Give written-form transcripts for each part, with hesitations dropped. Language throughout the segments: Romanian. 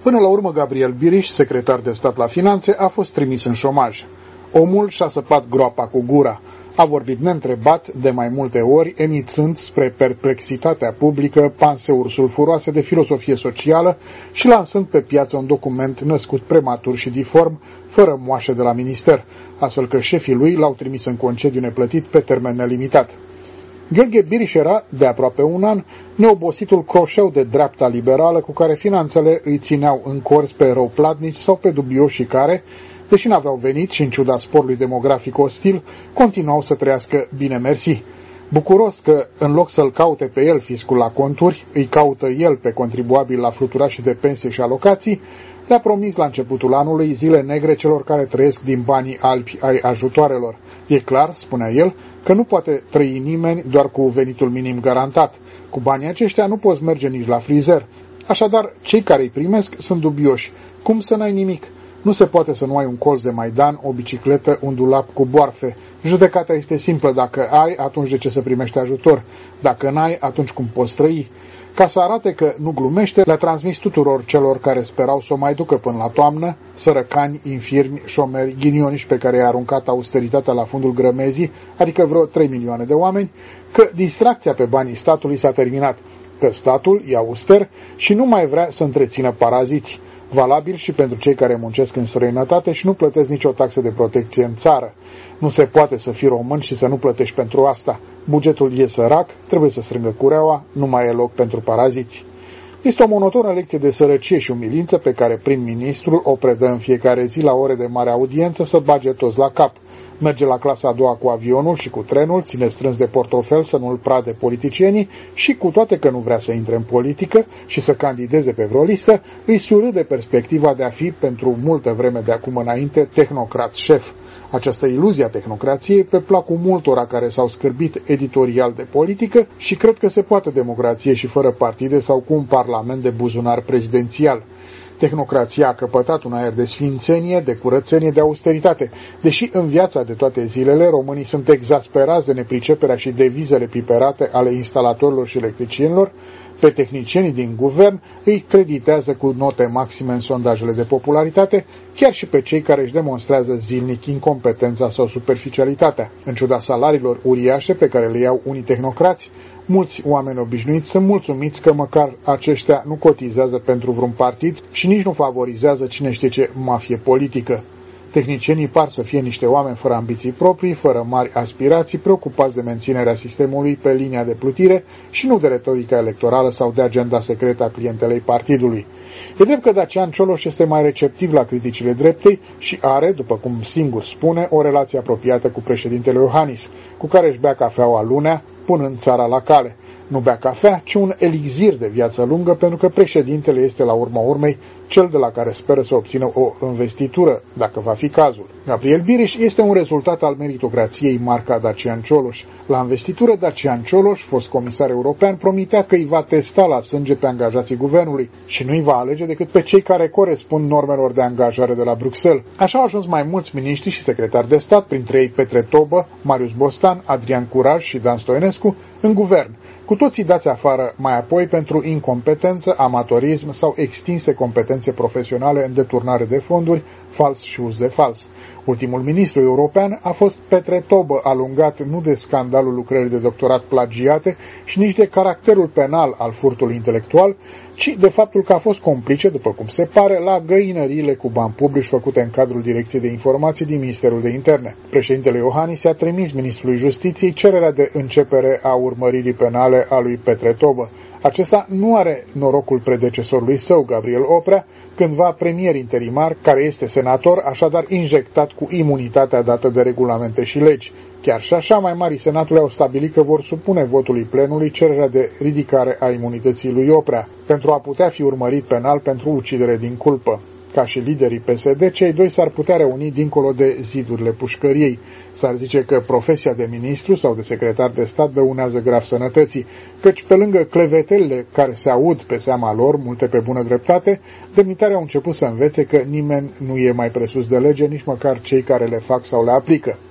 Până la urmă, Gabriel Biriș, secretar de stat la finanțe, a fost trimis în șomaj. Omul și-a săpat groapa cu gura. A vorbit neîntrebat de mai multe ori, emițând spre perplexitatea publică panseuri sulfuroase de filosofie socială și lansând pe piață un document născut prematur și diform, fără moașă de la minister, astfel că șefii lui l-au trimis în concediu neplătit pe termen nelimitat. Gheorghe Biriș era, de aproape un an, neobositul croșeu de dreapta liberală cu care finanțele îi țineau în corzi pe răuplatnici sau pe dubioși care, deși n-aveau venit și în ciuda sporului demografic ostil, continuau să trăiască bine mersi. Bucuros că, în loc să-l caute pe el fiscul la conturi, îi caută el pe contribuabil la fluturașii de pensie și alocații, le-a promis la începutul anului zile negre celor care trăiesc din banii albi ai ajutoarelor. E clar, spunea el, că nu poate trăi nimeni doar cu venitul minim garantat. Cu banii aceștia nu poți merge nici la frizer. Așadar, cei care îi primesc sunt dubioși. Cum să n-ai nimic? Nu se poate să nu ai un colț de Maidan, o bicicletă, un dulap cu boarfe. Judecata este simplă. Dacă ai, atunci de ce să primești ajutor? Dacă n-ai, atunci cum poți trăi? Ca să arate că nu glumește, le-a transmis tuturor celor care sperau să o mai ducă până la toamnă, sărăcani, infirmi, șomeri, ghinioniși pe care i-a aruncat austeritatea la fundul grămezii, adică vreo 3 milioane de oameni, că distracția pe banii statului s-a terminat, că statul e auster și nu mai vrea să întrețină paraziți, valabil și pentru cei care muncesc în străinătate și nu plătesc nicio taxă de protecție în țară. Nu se poate să fii român și să nu plătești pentru asta. Bugetul e sărac, trebuie să strângă cureaua, nu mai e loc pentru paraziți. Este o monotonă lecție de sărăcie și umilință pe care prim-ministrul o predă în fiecare zi la ore de mare audiență să bage toți la cap. Merge la clasa a doua cu avionul și cu trenul, ține strâns de portofel să nu-l prade politicienii și, cu toate că nu vrea să intre în politică și să candideze pe vreo listă, îi surâde perspectiva de a fi, pentru multă vreme de acum înainte, tehnocrat șef. Această iluzie a tehnocrației pe placul multora care s-au scârbit editorial de politică și cred că se poate democrație și fără partide sau cu un parlament de buzunar prezidențial. Tehnocrația a căpătat un aer de sfințenie, de curățenie, de austeritate, deși în viața de toate zilele românii sunt exasperați de nepriceperea și devizele piperate ale instalatorilor și electricienilor, pe tehnicienii din guvern îi creditează cu note maxime în sondajele de popularitate, chiar și pe cei care își demonstrează zilnic incompetența sau superficialitatea. În ciuda salariilor uriașe pe care le iau unii tehnocrați, mulți oameni obișnuiți sunt mulțumiți că măcar aceștia nu cotizează pentru vreun partid și nici nu favorizează cine știe ce mafie politică. Tehnicienii par să fie niște oameni fără ambiții proprii, fără mari aspirații, preocupați de menținerea sistemului pe linia de plutire și nu de retorica electorală sau de agenda secretă a clientelei partidului. E drept că Dacian Cioloș este mai receptiv la criticile dreptei și are, după cum singur spune, o relație apropiată cu președintele Iohannis, cu care își bea cafeaua lunea, punând țara la cale. Nu bea cafea, ci un elixir de viață lungă, pentru că președintele este la urma urmei cel de la care speră să obțină o investitură, dacă va fi cazul. Gabriel Biriș este un rezultat al meritocrației marca Dacian Cioloș. La investitură, Dacian Cioloș, fost comisar european, promitea că îi va testa la sânge pe angajații guvernului și nu îi va alege decât pe cei care corespund normelor de angajare de la Bruxelles. Așa au ajuns mai mulți miniștri și secretari de stat, printre ei Petre Tobă, Marius Bostan, Adrian Curaj și Dan Stoinescu, în guvern, cu toții dați afară mai apoi pentru incompetență, amatorism sau extinse competențe profesionale în deturnare de fonduri, fals și uz de fals. Ultimul ministru european a fost Petre Tobă, alungat nu de scandalul lucrării de doctorat plagiate și nici de caracterul penal al furtului intelectual, ci de faptul că a fost complice, după cum se pare, la găinăriile cu bani publici făcute în cadrul Direcției de Informații din Ministerul de Interne. Președintele Iohannis a trimis ministrului Justiției cererea de începere a urmăririi penale a lui Petre Tobă. Acesta nu are norocul predecesorului său, Gabriel Oprea, cândva premier interimar, care este senator, așadar injectat cu imunitatea dată de regulamente și legi. Chiar și așa, mai marii senatului au stabilit că vor supune votului plenului cererea de ridicare a imunității lui Oprea, pentru a putea fi urmărit penal pentru ucidere din culpă. Ca și liderii PSD, cei doi s-ar putea reuni dincolo de zidurile pușcăriei. S-ar zice că profesia de ministru sau de secretar de stat dăunează grav sănătății, căci pe lângă clevetelele care se aud pe seama lor, multe pe bună dreptate, demnitarii au început să învețe că nimeni nu e mai presus de lege, nici măcar cei care le fac sau le aplică.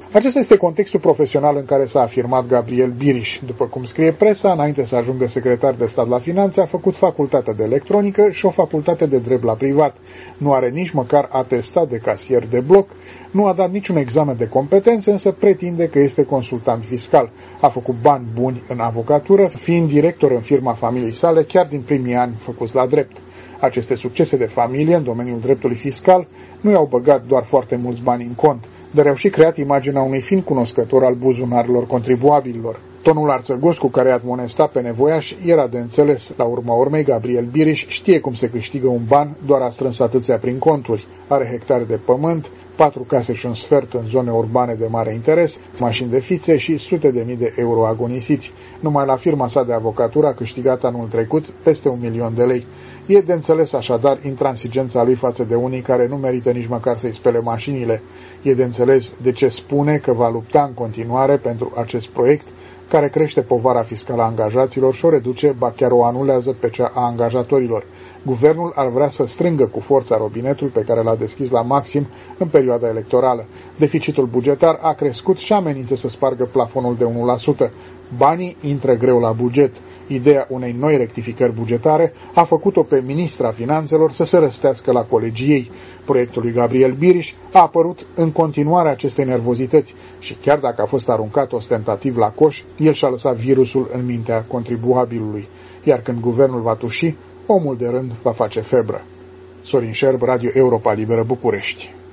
Acesta este contextul profesional în care s-a afirmat Gabriel Biriș. După cum scrie presa, înainte să ajungă secretar de stat la finanțe, a făcut facultatea de electronică și o facultate de drept la privat. Nu are nici măcar atestat de casier de bloc, nu a dat niciun examen de competențe, însă pretinde că este consultant fiscal. A făcut bani buni în avocatură, fiind director în firma familiei sale chiar din primii ani făcuți la drept. Aceste succese de familie în domeniul dreptului fiscal nu i-au băgat doar foarte mulți bani în cont, dar au și creat imaginea unui fin cunoscător al buzunarelor contribuabililor. Tonul arțăgos cu care admonesta pe nevoiași era de înțeles. La urma urmei, Gabriel Biriș știe cum se câștigă un ban, doar a strâns atâția prin conturi. Are hectare de pământ, 4 case și un sfert în zone urbane de mare interes, mașini de fițe și sute de mii de euro agonisiți. Numai la firma sa de avocatură a câștigat anul trecut peste 1 milion de lei. E de înțeles așadar intransigența lui față de unii care nu merită nici măcar să-i spele mașinile. E de înțeles de ce spune că va lupta în continuare pentru acest proiect care crește povara fiscală a angajaților și o reduce, ba chiar o anulează pe cea a angajatorilor. Guvernul ar vrea să strângă cu forța robinetul pe care l-a deschis la maxim în perioada electorală. Deficitul bugetar a crescut și amenință să spargă plafonul de 1%. Banii intră greu la buget. Ideea unei noi rectificări bugetare a făcut-o pe ministra finanțelor să se răstească la colegii ei. Proiectul lui Gabriel Biriș a apărut în continuare acestei nervozități și chiar dacă a fost aruncat ostentativ la coș, el și-a lăsat virusul în mintea contribuabilului. Iar când guvernul va tuși, omul de rând va face febră. Sorin Șerb, Radio Europa Liberă, București.